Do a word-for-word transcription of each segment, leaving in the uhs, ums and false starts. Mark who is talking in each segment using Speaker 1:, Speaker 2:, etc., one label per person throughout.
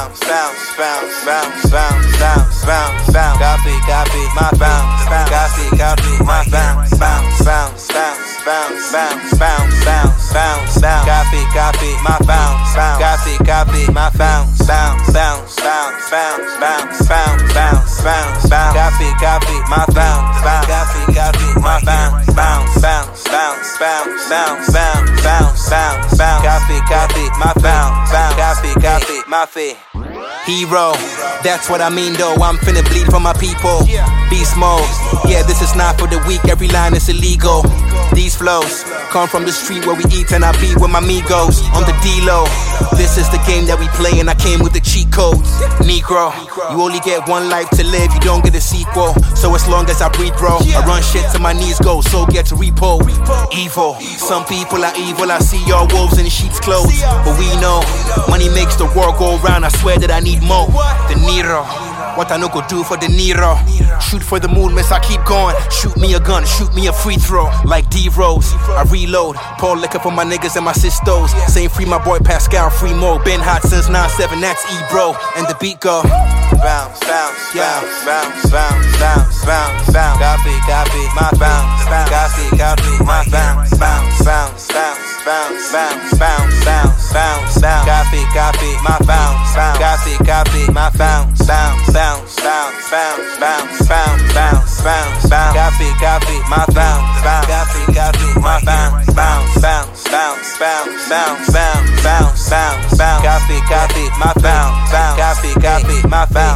Speaker 1: bounce, bounce, bounce, bounce, bounce, bounce, bounce, bounce. Copy, copy, my bounce, copy, copy, my bounce, bounce, bounce, bounce, bounce, bounce, bounce, bounce, bounce, bounce. Copy, copy, my bounce, copy, copy, my bounce, bounce, bounce, bounce, bounce, bounce, bounce, bounce, bounce, bounce. Copy, copy, my bounce, copy, copy, my bounce, bounce, bounce, bounce, bounce, bounce, bounce, bounce, bounce, bounce. Copy, copy, my bounce, copy, copy, my fee. Hero, that's what I mean though. I'm finna bleed for my people. Beast mode, yeah, this is not for the weak. Every line is illegal. These flows come from the street where we eat and I be with my amigos on the D-Lo. This is the game that we play and I came with the cheat codes. Negro, you only get one life to live, you don't get a sequel. So as long as I breathe, bro, I run shit till my knees go, so get to repo. Evil, some people are evil, I see y'all wolves in sheep's clothes. But we know, money makes the world go round, I swear that I need more. De Niro, what I no go do for De Niro. Shoot for the moon, miss, I keep going. Shoot me a gun, shoot me a free throw. Like D-Rose, I reload. Pour liquor for my niggas and my sisters. Saying free my boy Pascal, free Mo. Been hot since nine seven, that's E-Bro. And the beat go bounce, bounce, bounce, bounce, bounce, bounce, bounce, bounce. Copy, copy, my bounce, copy, copy, my bounce, bounce, bounce, bounce, bounce, bounce, bounce, bounce, bounce, bounce. Copy, copy, my bounce, copy, copy, my bounce, bounce, bounce, bounce, bounce, bounce, bounce, bounce, bounce, bounce. Copy, copy, my bounce, copy, copy, my bounce, bounce, bounce, bounce, bounce, bounce, bounce, bounce, bounce, bounce. Copy, copy, my bounce, copy, copy, my bounce.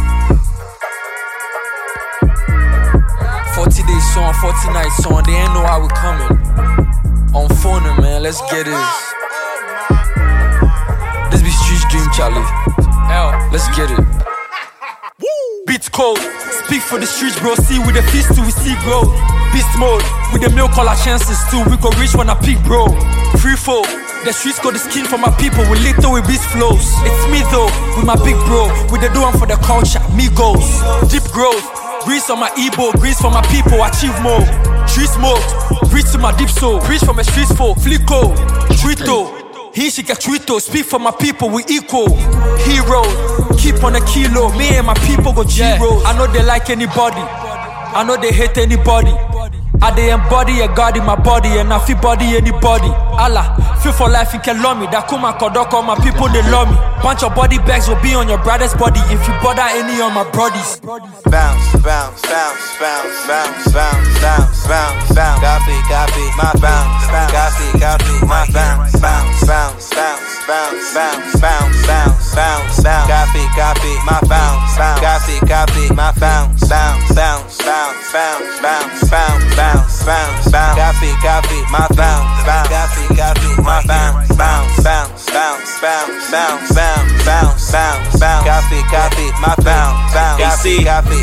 Speaker 2: forty days song, forty nights song, they ain't know how we coming. On phone, man, let's get this. This be Street Dream, Charlie. L, let's get it. Beats cold, speak for the streets, bro. See with the feast till we see growth. Beast mode, with the milk all our chances too. We go reach when I peak, bro. Free fall, the streets got the skin for my people. We little with beast flows. It's me though, with my big bro. With the doing for the culture, me goes. Deep growth, grease on my ebo, grease for my people. Achieve more. Tree smoke, reach to my deep soul. Preach for my streets for Flico, Trito. He should get Trito, speak for my people, we equal. Hero, keep on a kilo. Me and my people go G-Roll. I know they like anybody, I know they hate anybody. I they embody a God in my body, and I feel body anybody. Allah, feel for life in Kelomi. That kuma kodoko, my people they love me. Bunch of body bags will be on your brother's body if you bother any of my brodies.
Speaker 1: Bounce, bounce, bounce, bounce, bounce, bounce, bounce, bounce, bounce. Copy, copy, my bounce, copy, copy, my bounce, bounce, bounce, bounce, bounce, bounce, bounce, bounce, bounce, bounce. Copy, copy, my bounce, copy, copy, my bounce, bounce, bounce, bounce, bounce, bounce, bounce, bounce, bounce, bounce. Copy, copy, my bounce, copy, copy, my bounce, bounce, bounce, bounce, bounce, bounce, bounce, bounce, bounce, bounce. Copy, copy, my bounce, copy, copy.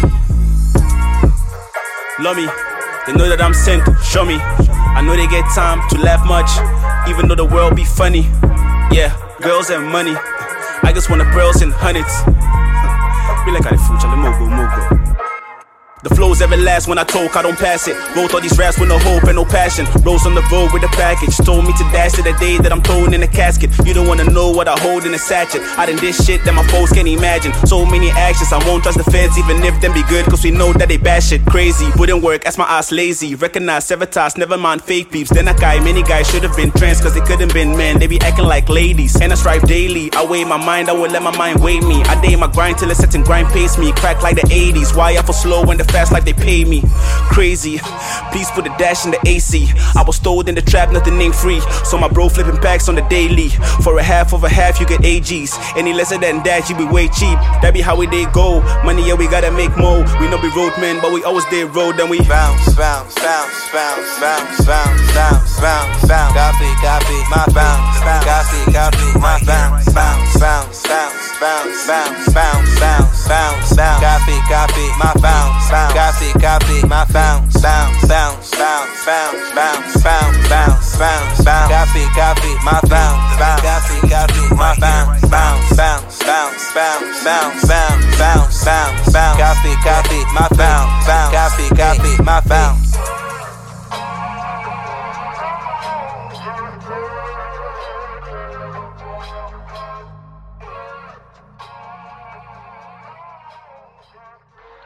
Speaker 3: Love me, they know that I'm sent, show me. I know they get time to laugh much, even though the world be funny. Yeah, girls and money, I just want the pearls and hundreds. Be like I food, chale mogo, mogo. The flows ever last when I talk, I don't pass it. Wrote all these raps with no hope and no passion. Rose on the road with a package. Told me to dash to the day that I'm thrown in a casket. You don't wanna know what I hold in a sachet. I done this shit that my foes can't imagine. So many actions, I won't trust the feds even if them be good. Cause we know that they bash shit crazy. Wouldn't work, as my ass lazy. Recognize sabotage, never mind fake peeps. Then a guy, many guys should have been trans cause they couldn't been men. They be acting like ladies. And I strive daily. I weigh my mind, I will let my mind weigh me. I day my grind till it's set and grind pace me. Crack like the eighties. Why I for slow when the fast like they pay me. Crazy, please put a dash in the A C. I was told in the trap nothing ain't free. So my bro flipping packs on the daily. For a half of a half you get A Gs. Any lesser than that you be way cheap. That be how we they go. Money yeah we gotta make more. We know be roadmen but we always did road. Then we
Speaker 1: bounce, bounce, bounce, bounce, bounce, bounce, bounce, bounce, bounce. Copy, copy, my bounce, copy, copy, my bounce, bounce, bounce, bounce, bounce, bounce, bounce, bounce, bounce, bounce. Copy, copy, my bounce, copy, copy, my bounce, bounce, bounce, bounce, bounce, bounce, bounce, bounce, bounce, bounce. Copy, copy, my bounce, copy, copy, my bounce, bounce, bounce, bounce, bounce, bounce, bounce, bounce, bounce, bounce. Copy, copy, my bounce, copy, copy, my bounce.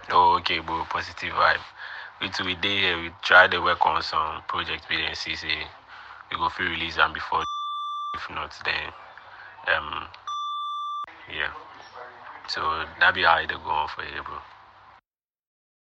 Speaker 4: Oh, okay, bro. Positive vibe. We two we day here. We try to work on some projects. We didn't see say we go free release them before. If not, then um yeah. So that be how it go on for you, bro.